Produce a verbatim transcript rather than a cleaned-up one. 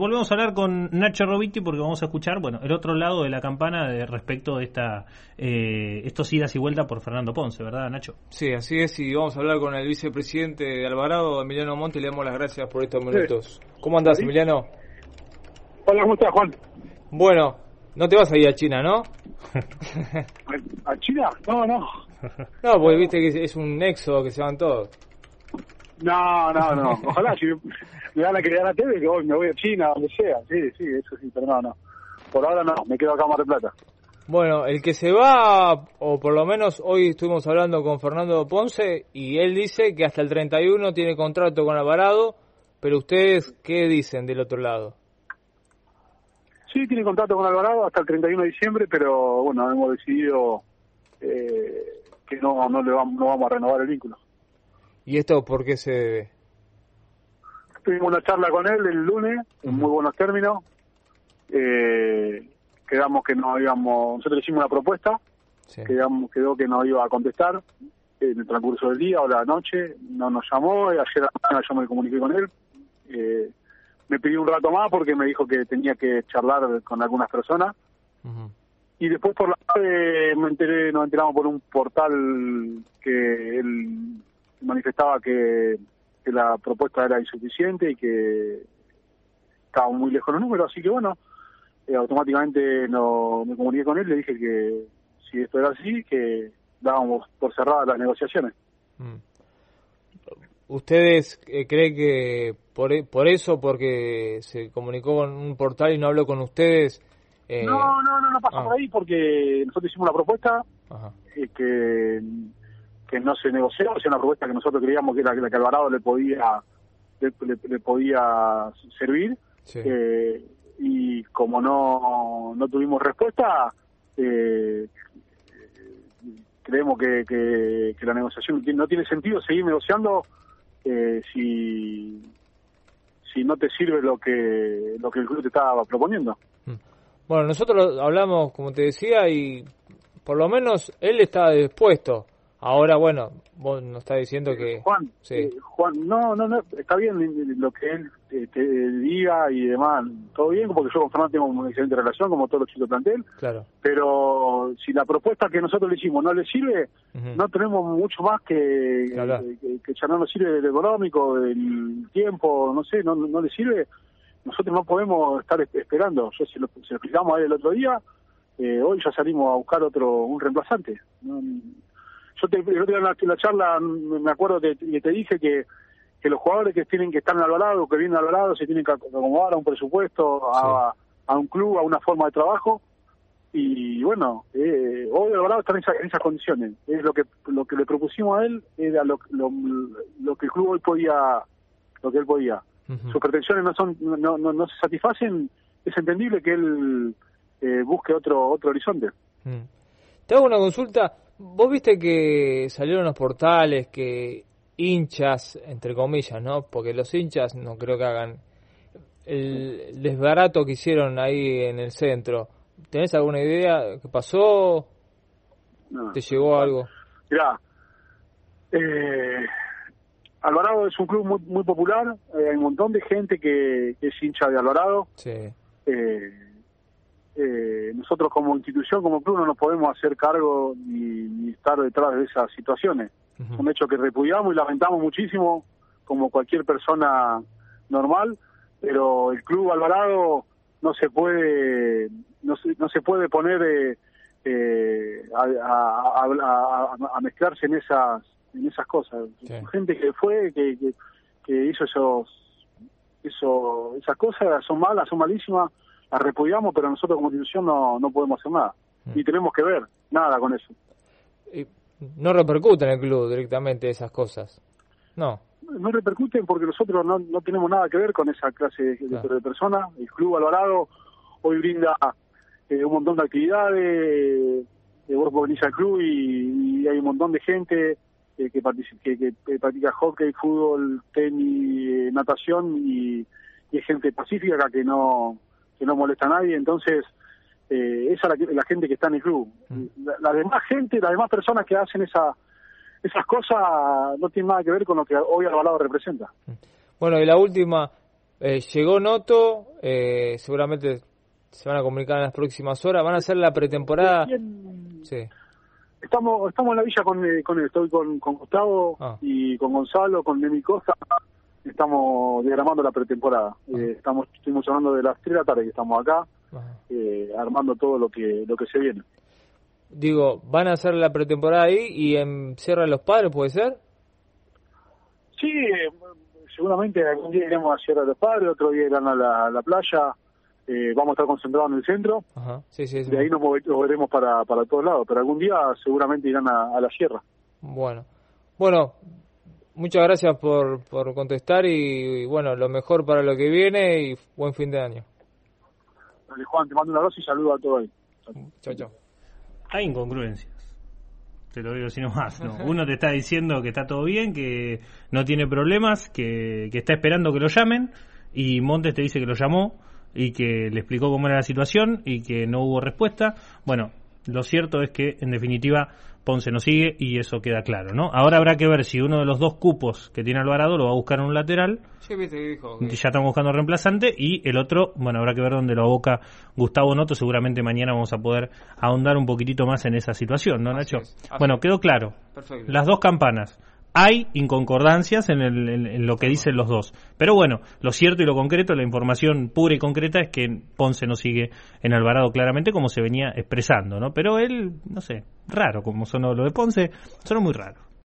volvemos a hablar con Nacho Robiti porque vamos a escuchar, bueno, el otro lado de la campana de respecto de esta eh, estos idas y vueltas por Fernando Ponce, ¿verdad, Nacho? Sí, así es, y vamos a hablar con el vicepresidente de Alvarado, Emiliano Monte, y le damos las gracias por estos minutos. Sí. ¿Cómo andás, ¿Sí? Emiliano? Hola, ¿cómo estás, Juan? Bueno, no te vas a ir a China, ¿no? ¿A, a China? No, no. No, porque viste que es un éxodo que se van todos. No, no, no. Ojalá, si me van a crear la T V, que hoy me voy a China, donde sea. Sí, sí, eso sí, pero no, no. Por ahora no, me quedo acá en Mar del Plata. Bueno, el que se va, o por lo menos hoy estuvimos hablando con Fernando Ponce, y él dice que hasta el treinta y uno tiene contrato con Alvarado, pero ustedes, ¿qué dicen del otro lado? Sí, tiene contrato con Alvarado hasta el treinta y uno de diciembre, pero bueno, hemos decidido eh, que no, no, le vamos, no vamos a renovar el vínculo. ¿Y esto por qué se debe? Tuvimos una charla con él el lunes, en uh-huh. muy buenos términos. Eh, quedamos que no íbamos, nosotros le hicimos una propuesta, sí. quedamos, quedó que no iba a contestar en el transcurso del día o la noche, no nos llamó, y ayer a la mañana yo me comuniqué con él. Eh, me pidió un rato más porque me dijo que tenía que charlar con algunas personas. Uh-huh. Y después por la tarde me enteré, nos enteramos por un portal que él manifestaba que, que la propuesta era insuficiente y que estaban muy lejos los números, así que bueno, eh, automáticamente no, me comuniqué con él, le dije que si esto era así, que dábamos por cerradas las negociaciones. Mm. ¿Ustedes eh, creen que por, por eso, porque se comunicó con un portal y no habló con ustedes? Eh... No, no, no, no pasa ah. por ahí, porque nosotros hicimos una propuesta eh, que... que no se negoció, o sea, una propuesta que nosotros creíamos que era la que Alvarado le podía le, le, le podía servir, sí. eh, y como no no tuvimos respuesta, eh, creemos que, que, que la negociación no tiene sentido seguir negociando eh, si si no te sirve lo que lo que el club te estaba proponiendo. Bueno, nosotros hablamos, como te decía, y por lo menos él estaba dispuesto. Ahora, bueno, vos nos estás diciendo que... Juan, sí. eh, Juan, no, no, no, está bien lo que él te, te diga y demás, todo bien, porque yo con Fernando tengo una excelente relación, como todos los chicos del plantel, claro. Pero si la propuesta que nosotros le hicimos no le sirve, uh-huh. no tenemos mucho más que, claro. que, que, que ya no nos sirve del económico, del tiempo, no sé, no, no le sirve, nosotros no podemos estar esperando. Yo se lo, se lo explicamos a él el otro día, eh, hoy ya salimos a buscar otro, un reemplazante, ¿no? Yo te, el otro día en la, en la charla me acuerdo que te, te dije que, que los jugadores que tienen que estar en Alvarado, que vienen a Alvarado, se tienen que acomodar a un presupuesto, sí. a, a un club, a una forma de trabajo, y bueno, eh, hoy Alvarado está en, esa, en esas condiciones. Es lo que lo que le propusimos a él era lo, lo, lo que el club hoy podía, lo que él podía. Uh-huh. Sus pretensiones no son no, no, no se satisfacen, es entendible que él eh, busque otro otro horizonte. Uh-huh. Te hago una consulta. Vos viste que salieron los portales que hinchas, entre comillas, ¿no? Porque los hinchas no creo que hagan el desbarato que hicieron ahí en el centro. ¿Tenés alguna idea? ¿Qué pasó? No, ¿Te llegó no, algo? Mirá, eh, Alvarado es un club muy muy popular, eh, hay un montón de gente que, que es hincha de Alvarado. Sí. Eh, Eh, nosotros como institución, como club, no nos podemos hacer cargo ni, ni estar detrás de esas situaciones. Uh-huh. Un hecho que repudiamos y lamentamos muchísimo, como cualquier persona normal, pero el club Alvarado no se puede no se, no se puede poner eh, eh, a, a, a, a mezclarse en esas en esas cosas. Sí. Gente que fue, que, que, que hizo esos eso esas cosas, son malas, son malísimas. La repudiamos, pero nosotros como institución no, no podemos hacer nada. Mm. Ni tenemos que ver nada con eso. Y no repercute en el club directamente esas cosas. No. No repercuten porque nosotros no, no tenemos nada que ver con esa clase de, claro. de personas. El Club Alvarado hoy brinda eh, un montón de actividades. Eh, vos venís al club y, y hay un montón de gente eh, que, participa, que, que practica hockey, fútbol, tenis, eh, natación y, y hay gente pacífica que no... que no molesta a nadie, entonces eh, esa es la, la gente que está en el club. Mm. La, la demás gente, las demás personas que hacen esa esas cosas no tienen nada que ver con lo que hoy Alvarado representa. Bueno, y la última, Eh, llegó Noto, eh, seguramente se van a comunicar en las próximas horas. Van a hacer la pretemporada. Bien. Sí. Estamos estamos en la villa con, con él. Estoy con, con Gustavo ah. y con Gonzalo, con Nemi Costa. Estamos diagramando la pretemporada. Ah. Eh, estamos estuvimos hablando de las tres de la tarde que estamos acá, eh, armando todo lo que lo que se viene. Digo, ¿van a hacer la pretemporada ahí y en Sierra de los Padres, puede ser? Sí, eh, seguramente algún día iremos a Sierra de los Padres, otro día irán a la, a la playa. Eh, vamos a estar concentrados en el centro. Ajá. Sí, sí, sí. De ahí nos moveremos para, para todos lados, pero algún día seguramente irán a, a la sierra. Bueno, bueno, muchas gracias por, por contestar y, y bueno, lo mejor para lo que viene y buen fin de año. Dale, Juan, te mando un abrazo y saludo a todos ahí. Chao, chao. Hay incongruencias, te lo digo así nomás, ¿no? Uno te está diciendo que está todo bien, que no tiene problemas, que, que está esperando que lo llamen, y Montes te dice que lo llamó y que le explicó cómo era la situación y que no hubo respuesta. Bueno, lo cierto es que en definitiva Ponce no sigue y eso queda claro, ¿no? Ahora habrá que ver si uno de los dos cupos que tiene Alvarado lo va a buscar en un lateral. Sí, viste que dijo que... Ya estamos buscando reemplazante, y el otro, bueno, habrá que ver dónde lo aboca Gustavo Noto. Seguramente mañana vamos a poder ahondar un poquitito más en esa situación, ¿no, Nacho? Así es, así bueno, es. Quedó claro. Perfecto. Las dos campanas. Hay inconcordancias en, el, en, en lo que dicen los dos. Pero bueno, lo cierto y lo concreto, la información pura y concreta es que Ponce no sigue en Alvarado claramente, como se venía expresando, ¿no? Pero él, no sé, raro como sonó lo de Ponce, sonó muy raro.